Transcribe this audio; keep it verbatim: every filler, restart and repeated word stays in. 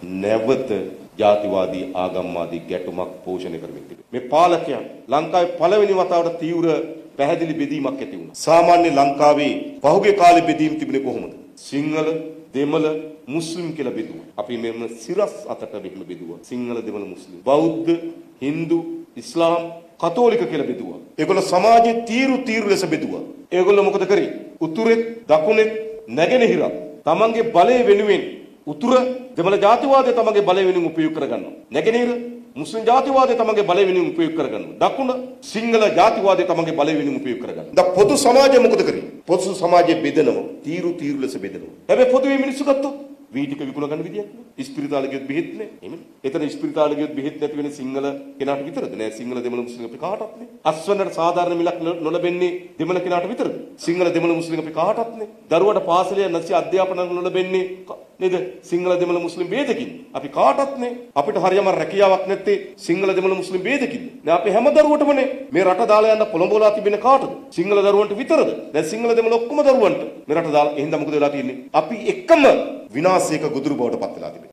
නැවත ජාතිවාදී ආගම්වාදී ගැටුමක් පෝෂණය කරමින් තිබේ. මේ පාලකයන් ලංකාවේ පළවෙනි වතාවට තීව්‍ර පැහැදිලි බෙදීමක් ඇති වුණා. සාමාන්‍ය ලංකාවේ පහුගිය කාලේ බෙදීම් තිබුණේ කොහොමද? සිංහල, දෙමළ, මුස්ලිම් කියලා බෙදුවා. අපි මෙන්න සිරස් අතට මෙහෙම බෙදුවා. සිංහල, දෙමළ, මුස්ලිම්. බෞද්ධ, හින්දු, ඉස්ලාම්, කතෝලික කියලා බෙදුවා. ඒගොල්ලෝ සමාජයේ තීරු තීරු ලෙස බෙදුවා. ඒගොල්ලෝ මොකද කරේ? උතුරෙත්, දකුණෙත්, නැගෙනහිරත් තමන්ගේ බලය වෙනුවෙන් උතුර දෙමළ ජාතිවාදය තමන්ගේ බලය වෙනුවෙන් උපයෝග කරගන්නවා. නැගෙනහිර මුස්ලිම් ජාතිවාදය තමන්ගේ බලය වෙනුවෙන් උපයෝග කරගන්නවා. දකුණ සිංහල ජාතිවාදය තමන්ගේ බලය වෙනුවෙන් උපයෝග කරගන්නවා. දැන් පොදු සමාජය මොකද කරේ? පොදු සමාජයේ බෙදනවා. තීරු තීරු ලෙස බෙදනවා. හැබැයි පොදුවේ මිනිස්සු ගත්තොත් වී ටික විකුණ ගන්න විදියක් නෑ. ඉස්පිරිතාලේ ගියොත් බෙහෙත් නෑ. එහෙමද? එතන ඉස්පිරිතාලේ ගියොත් බෙහෙත් නැති වෙන සිංහල කෙනාට විතරද? නෑ සිංහල දෙමළ මුස්ලිම් අපි කාටවත් නෑ. අස්වැන්නට සාධාරණ මිලක් නොලැබෙන්නේ දෙමළ කෙනාට විතරද? සිංහල දෙමළ මුස්ලිම් අපි කාටවත් නෑ. දරුවට පාසලේ නැති අධ්‍යාපන නොලැබෙන්නේ නේද? සිංහල දෙමළ මුස්ලිම් ભેදකින්. අපි කාටවත් නෑ. අපිට හරියම රැකියාවක් නැත්තේ සිංහල දෙමළ මුස්ලිම් ભેදකින්. නෑ අපි හැම දරුවටමනේ මේ රට දාලා යන්න පොළඹවලා තිබෙන කාටද? සිංහල දරුවන්ට විතරද? දැන් සිංහල දෙමළ ඔක්කොම දරුවන්ට මේ රට දාලා එහෙනම් මොකද වෙලා තියෙන්නේ? අපි එකම විනාශයක ගොදුරු බවට පත් වෙලා තිබෙනවා.